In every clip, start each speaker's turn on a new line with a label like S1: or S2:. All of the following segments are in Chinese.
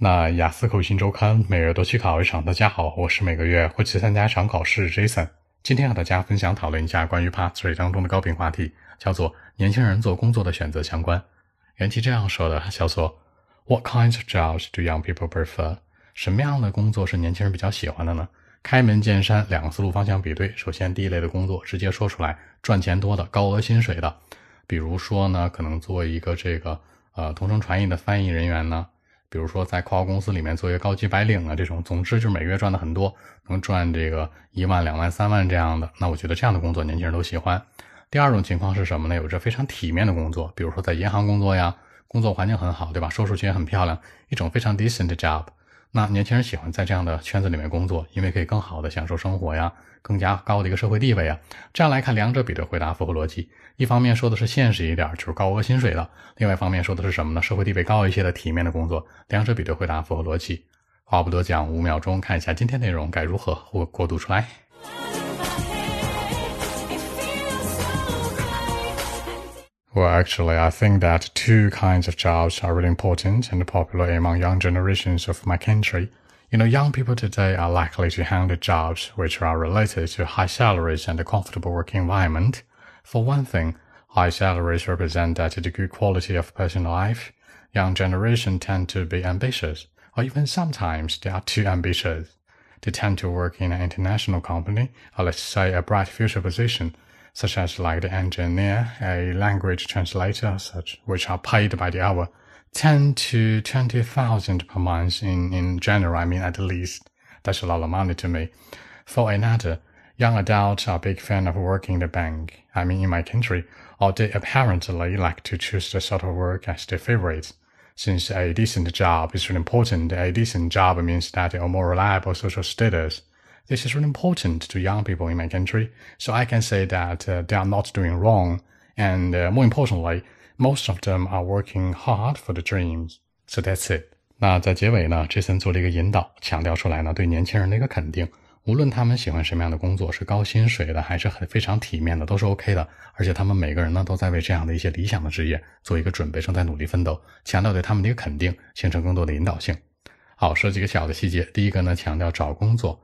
S1: 那雅思口语新周刊每月都去考一场。大家好，我是每个月会去参加一场考试 Jason。今天和大家分享讨论一下关于 Part 3当中的高频话题，叫做年轻人做工作的选择相关。原题这样说的，叫做 What kinds of jobs do young people prefer？ 什么样的工作是年轻人比较喜欢的呢？开门见山，两个思路方向比对。首先第一类的工作直接说出来，赚钱多的，高额薪水的，比如说呢可能做一个同声传译的翻译人员呢，比如说在跨国公司里面做一个高级白领啊，这种总之就是每个月赚的很多，能赚这个1万、2万、3万这样的，那我觉得这样的工作年轻人都喜欢。第二种情况是什么呢？有着非常体面的工作，比如说在银行工作呀，工作环境很好，对吧？收入也很漂亮，一种非常 decent job。那年轻人喜欢在这样的圈子里面工作，因为可以更好的享受生活呀，更加高的一个社会地位啊。这样来看，两者比对回答符合逻辑。一方面说的是现实一点，就是高额薪水的；另外一方面说的是什么呢？社会地位高一些的体面的工作。两者比对回答符合逻辑。话不多讲，5秒钟看一下今天内容该如何过渡出来。Well, actually, I think that two kinds of jobs are really important and popular among young generations of my country. Young people today are likely to handle jobs which are related to high salaries and a comfortable working environment. For one thing, high salaries represent that the good quality of personal life. Young generation tend to be ambitious, or even sometimes they are too ambitious. They tend to work in an international company, or let's say a bright future position, such as like the engineer, a language translator, such, which are paid by the hour, 10 to 20,000 per month in general, I mean at least. That's a lot of money to me. For another, young adults are a big fan of working in the bank, I mean in my country, or they apparently like to choose the sort of work as their favorite. Since a decent job is really important, a decent job means that a more reliable social status. This is really important to young people in my country, so I can say that they are not doing wrong, and more importantly, most of them are working hard for the dreams. So that's it. 那在结尾呢 Jason 做了一个引导，强调出来呢对年轻人的一个肯定，无论他们喜欢什么样的工作，是高薪水的还是非常体面的，都是 OK 的，而且他们每个人呢都在为这样的一些理想的职业做一个准备，正在努力奋斗，强调对他们的一个肯定，形成更多的引导性。好，说几个小的细节。第一个呢，强调找工作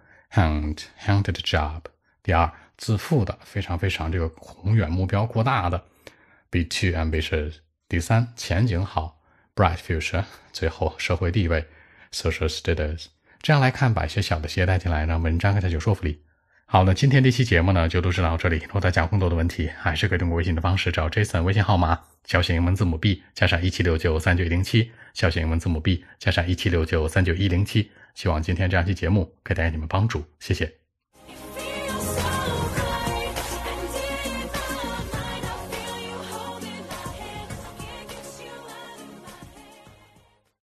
S1: handed job。第二，自负的，非常非常这个宏远，目标扩大的 be too ambitious。第三，前景好 bright future。最后，社会地位 social status。这样来看，把一些小的细节带进来，让文章更加有说服力。好，那今天这期节目呢就录制到这里。如果大家有更多的问题，还是可以通过微信的方式找 Jason， 微信号码小写英文字母 B 加上176939107，小写英文字母 B 加上176939107。希望今天这样期节目可以带给你们帮助，谢谢。